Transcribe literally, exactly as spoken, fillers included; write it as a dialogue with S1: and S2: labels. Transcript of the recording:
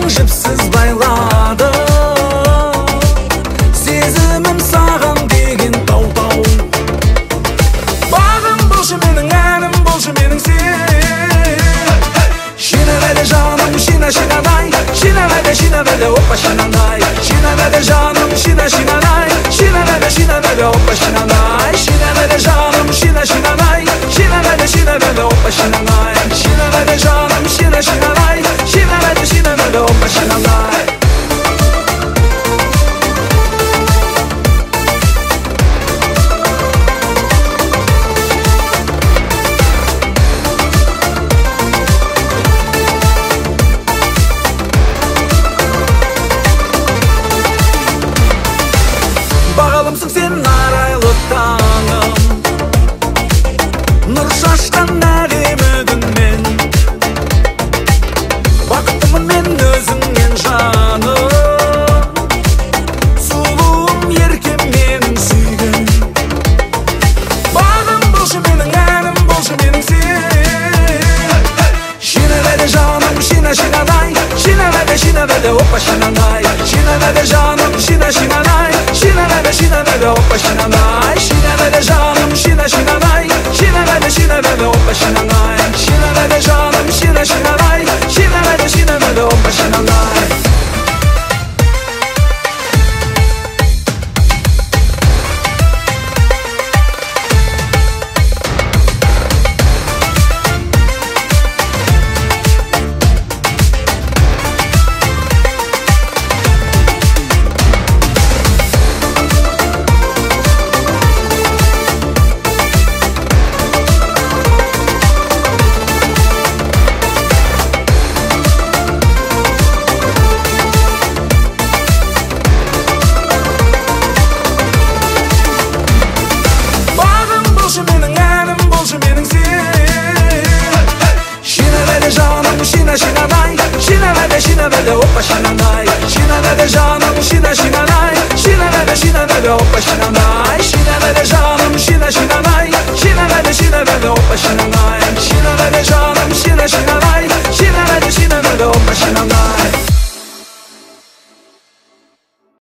S1: Жүрегің жіпсіз байлады, сезімім саған деген тау-тау. Бағым болшы менің, әнім болшы менің сен. Шинавәді жаным, шина шинанай, шинавәді шинавәді опа шинанай. Шинавәді жаным, шина шинанай, шинавәді шинавәді опа шинанай. Шинавәді жаным, шина шинанай, шинавәді шинавәді опа шинанай. Шинавәді жаным, шина шинанай, шинавәді шинавәді опа шинанай. Бағалымсың сен арайлы таңым, нұр шашқан әдемі күнмен. Бақыттымын мен өзіңнен жаным, сұлуым еркем менің сүйген. Бағым болшы менің, әнім болшы менің сен. Шинавәді жаным, шина шинанай, шинавәді шинавәді опа шинанай. Шинавәді жаным, шина шинанай, шинавәді шинавәді опа шинанай. Шинавәді жаным, шина шинанай, шинавәді шинавәді опа шинанай. Шинавәді жаным, шина шинанай, шинавәді шинавәді опа шинанай. Шина шинанай, шинавәді шинавәді опа шинанай. Шинавәді жаным, шина шинанай, шинавәді шинавәді опа шинанай.